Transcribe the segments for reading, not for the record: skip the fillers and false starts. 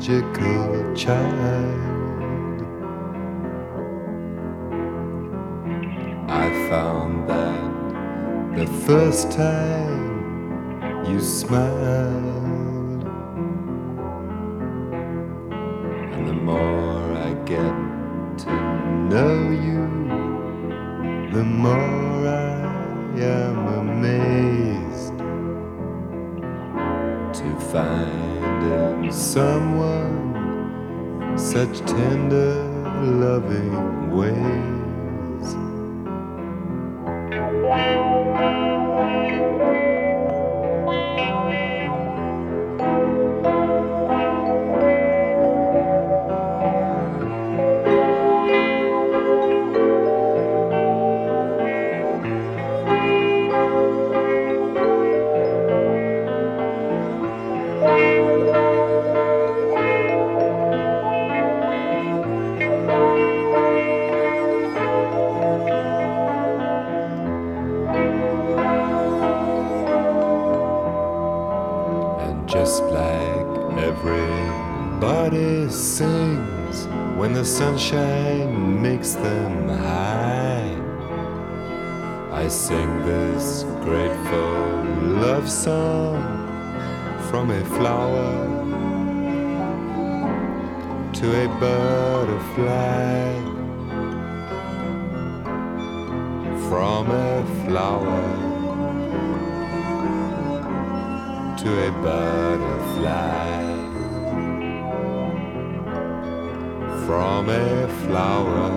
magical child. I found that the first time you smiled, and the more I get to know you, the more I am amazed to find in someone such tender, loving ways. Just like everybody sings when the sunshine makes them high, I sing this grateful love song from a flower to a butterfly, from a flower to a butterfly, from a flower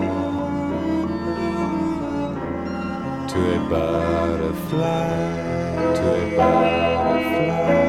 to a butterfly, to a butterfly.